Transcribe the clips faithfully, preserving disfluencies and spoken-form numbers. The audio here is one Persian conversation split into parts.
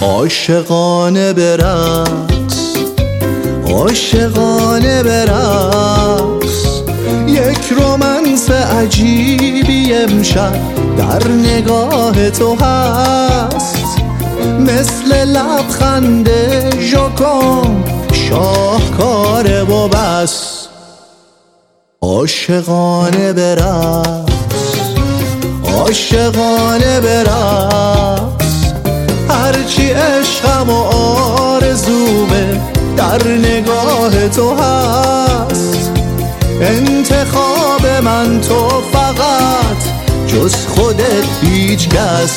عاشقانه به رقص، عاشقانه به رقص. یک رومنس عجیبی امشب در نگاه تو هست، مثل لبخند ژاکن شاهکاره و بس. عاشقانه به رقص، عاشقانه به رقص. هرچی عشقم و آرزومه در نگاه تو هست. انتخاب من تو فقط، جز خودت هیچ کس.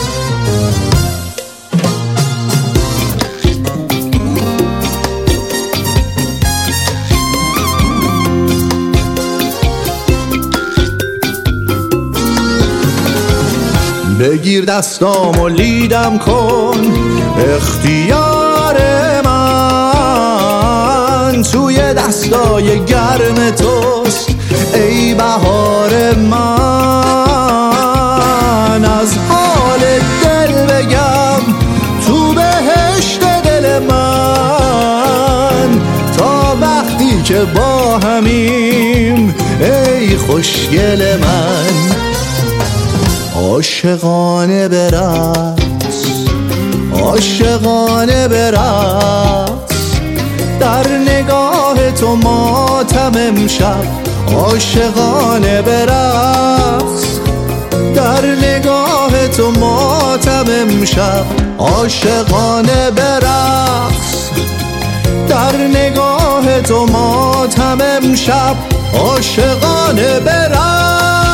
بگیر دستام و لیدم کن، اختیار من توی دستای گرم توست ای بهار من. از حال دل بگم تو بهشت دل من، تا وقتی که با همیم ای خوشگل من. عاشقانه به رقص، عاشقانه به رقص. در نگاه تو ماتم امشب عاشقانه به رقص. در نگاه تو ماتم امشب عاشقانه به رقص. در نگاه تو ماتم امشب عاشقانه به رقص.